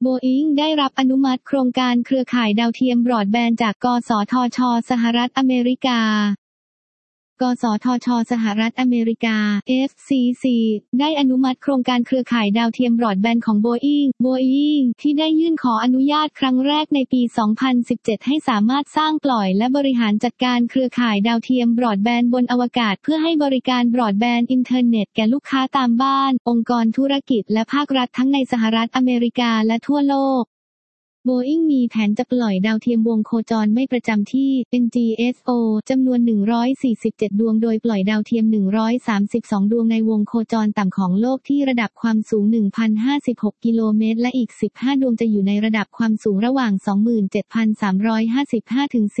โบอิงได้รับอนุมัติโครงการเครือข่ายดาวเทียมบรอดแบนด์จากกสทช.สหรัฐอเมริกากสทช.สหรัฐอเมริกา FCC ได้อนุมัติโครงการเครือข่ายดาวเทียมบรอดแบนด์ของโบอิงที่ได้ยื่นขออนุญาตครั้งแรกในปี 2017 ให้สามารถสร้างปล่อยและบริหารจัดการเครือข่ายดาวเทียมบรอดแบนด์บนอวกาศเพื่อให้บริการบรอดแบนด์อินเทอร์เน็ตแก่ลูกค้าตามบ้านองค์กรธุรกิจและภาครัฐทั้งในสหรัฐอเมริกาและทั่วโลกโบอิงมีแผนจะปล่อยดาวเทียมวงโคจรไม่ประจำที่ NGSO จำนวน 147 ดวงโดยปล่อยดาวเทียม 132 ดวงในวงโคจรต่ำของโลกที่ระดับความสูง 1,056 กิโลเมตรและอีก 15 ดวงจะอยู่ในระดับความสูงระหว่าง 27,355 ถึง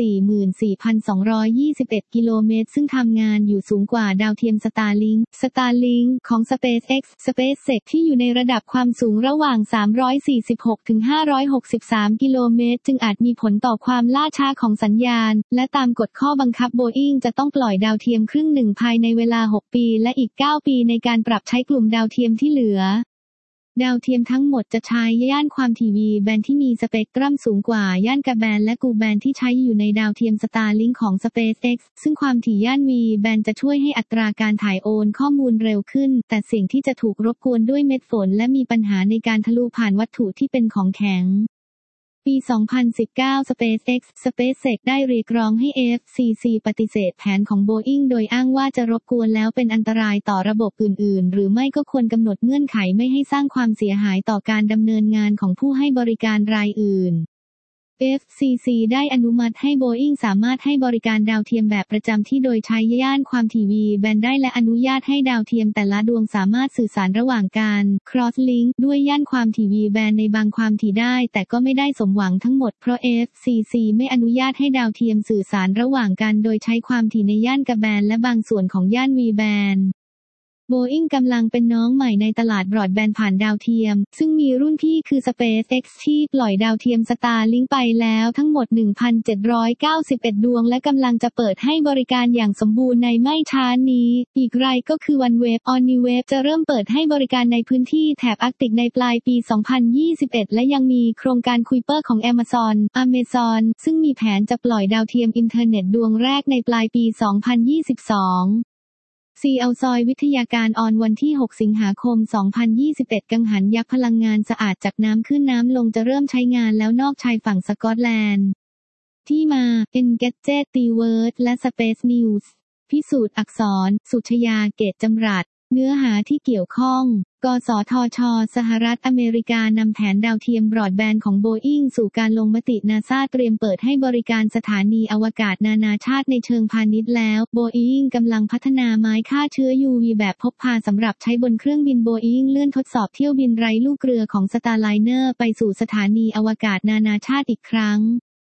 44,221 กิโลเมตรซึ่งทำงานอยู่สูงกว่าดาวเทียม Starlink ของ SpaceX ที่อยู่ในระดับความสูงระหว่าง 346 ถึง 563 กิโลเมตรจึงอาจมีผลต่อความล่าช้าของสัญญาณและตามกฎข้อบังคับโบอิงจะต้องปล่อยดาวเทียมครึ่งหนึ่งภายในเวลา 6 ปีและอีก 9 ปีในการปรับใช้กลุ่มดาวเทียมที่เหลือดาวเทียมทั้งหมดจะใช้ย่านความถี่ V แบนด์ที่มีสเปกตรัมสูงกว่าย่าน Ka แบนด์และ Ku แบนด์ที่ใช้อยู่ในดาวเทียม Starlink ของ SpaceX ซึ่งความถี่ย่าน V แบนด์จะช่วยให้อัตราการถ่ายโอนข้อมูลเร็วขึ้นแต่เสี่ยงที่จะถูกรบกวนด้วยเม็ดฝนและมีปัญหาในการทะลุผ่านวัตถุที่เป็นของแข็งปี 2019 SpaceX ได้เรียกร้องให้ FCC ปฏิเสธแผนของโบอิงโดยอ้างว่าจะรบกวนแล้วเป็นอันตรายต่อระบบอื่นๆหรือไม่ก็ควรกำหนดเงื่อนไขไม่ให้สร้างความเสียหายต่อการดำเนินงานของผู้ให้บริการรายอื่นFCC ได้อนุมัติให้โบอิงสามารถให้บริการดาวเทียมแบบประจำที่โดยใช้ย่านความถี่ V แบนด์ได้และอนุญาตให้ดาวเทียมแต่ละดวงสามารถสื่อสารระหว่างการ Crosslink ด้วยย่านความถี่ V แบนด์ในบางความถี่ได้แต่ก็ไม่ได้สมหวังทั้งหมดเพราะ FCC ไม่อนุญาตให้ดาวเทียมสื่อสารระหว่างกันโดยใช้ความถี่ในย่าน Ka แบนด์และบางส่วนของย่าน V แบนด์โบอิงกำลังเป็นน้องใหม่ในตลาดบรอดแบนด์ผ่านดาวเทียมซึ่งมีรุ่นพี่คือ SpaceX ที่ปล่อยดาวเทียม Starlink ไปแล้วทั้งหมด 1,791 ดวงและกำลังจะเปิดให้บริการอย่างสมบูรณ์ในไม่ช้านี้อีกรายก็คือ OneWeb จะเริ่มเปิดให้บริการในพื้นที่แถบอาร์กติกในปลายปี 2021 และยังมีโครงการ Kuiper ของ Amazon ซึ่งมีแผนจะปล่อยดาวเทียมอินเทอร์เน็ตดวงแรกในปลายปี 2022เอาซอยวิทยาการออนวันที่ 6 สิงหาคม 2021 กังหันยักษ์พลังงานสะอาดจากน้ำขึ้นน้ำลงจะเริ่มใช้งานแล้วนอกชายฝั่งสกอตแลนด์ที่มา Engadget T-Word และ Space News พิสูจน์อักษร สุชยา เกตจำรัดเนื้อหาที่เกี่ยวข้องกสทช.สหรัฐอเมริกานำแผนดาวเทียมบรอดแบนด์ของโบอิงสู่การลงมตินาซาเตรียมเปิดให้บริการสถานีอวกาศนานาชาติในเชิงพาณิชย์แล้วโบอิงกำลังพัฒนาไม้ฆ่าเชื้อ UV แบบพกพาสำหรับใช้บนเครื่องบินโบอิงเลื่อนทดสอบเที่ยวบินไร้ลูกเรือของ Starliner ไปสู่สถานีอวกาศนานาชาติอีกครั้ง